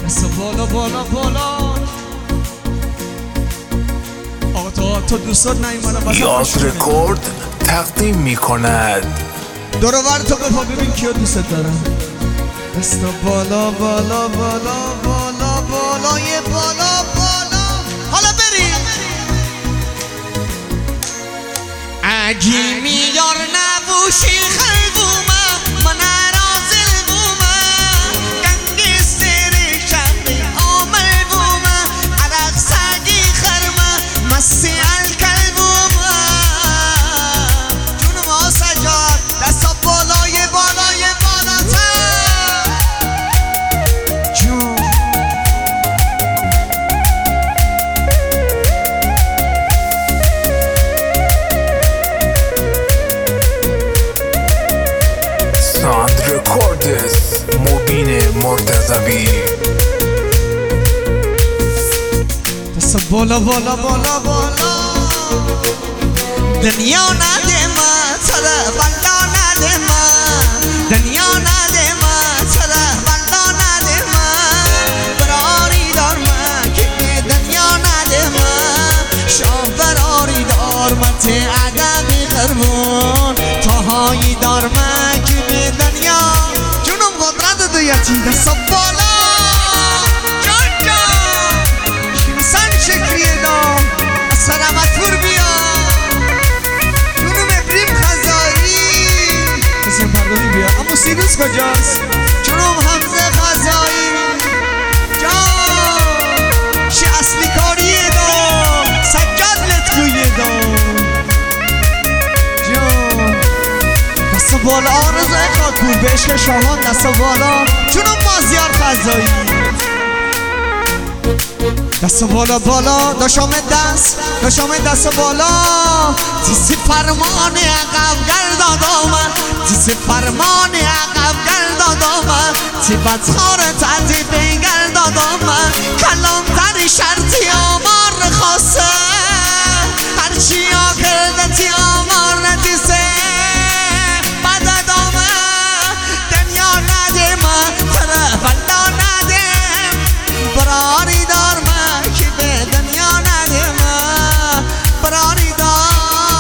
دست بالا بالا بالا. آقا تو دوستات نیومدن یاد رکورد تقدیم میکند. دورور تو بپا ببین کیا دوستت دارن. دست بالا بالا بالا بالا بالای بالا بالا. حالا بریم اگی میار نبوشی خلبومه من رازل بومه گنگستر شهر عامل بومه عرق سگی خرمه مسی الکل بومه. جون ما سجاد دستا بالای بالای بالاتر. جون ساند رکوردز مبین مرتضوی. دست بالا بالا بالا بالا. دنیا نده من سره بلا نده من. دنیا نده من سره بلا نده من. براری دار من که به دنیا نده من. شاه براری دار من ته عدم خرمون. تاهایی دار من که به دنیا جونم قدرت دویتی. دست بالا جان جان شمیسان شکریه دام از سلامتور بیا. جونم ابریم خزایی حسین پردانی بیا. اما سیروس کجاست؟ جونم حمزه خزایی جان شی اصلی کاریه دام سجاد لطگویه دام جان. دست بالا آرزای خاکور به عشق شاهان. دست بالا جونم مازیار خزایی. دست بالا بالا داشام دست بالا. تیسی فرمان عقب گرداد آمد. تیسی فرمان عقب گرداد آمد. تی بدخار تعدی بگرداد آمد. کلام تری شرطی آمار خواسته هرچی ها کرده تی آمار ندیسه بدد آمد. دنیا نده من تره بلا نده براری دار من که به دنیا نده من. براری دار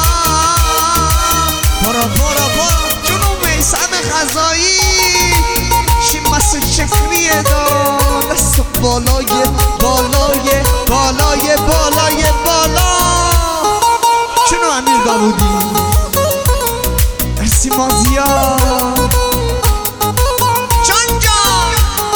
برا برا برا جنوب میسم خزایی شیمس شکریه دار. دست بالای بالای بالای بالای بالا. چنو امیر داودی مرسی مازیار جان جان.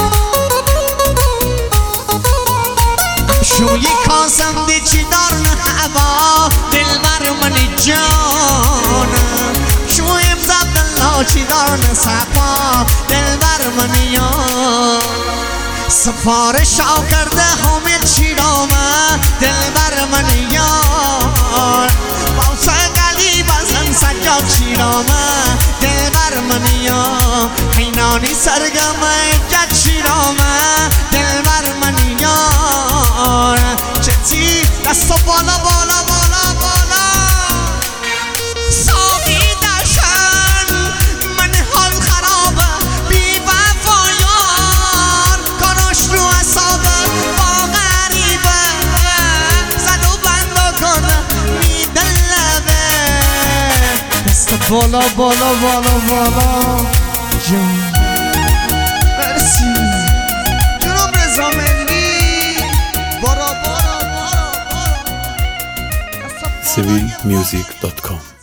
شوی کاسم دی چی دار نه هوا دل بر من جان. شویم زبدالله چی دار نه صفا دل بر من یان. سفارش ها کرده حامد شیرامه دل بر من یان. باوسه قلی بزن سجاد شیرامه دل بر من یان. حینانی سرگمه جد شیرامه دل بر من یان. چتی دست بالا بالا بالا بالا. ساقی دشن من حال خرابه بی وفایان. کاراش رو حسابه با غریبه زد و بند کنه میدن لبه. دست بالا بالا بالا بالا جان. مرسی جنوب رضا ملی بارا بارا بارا بارا. civilmusic.com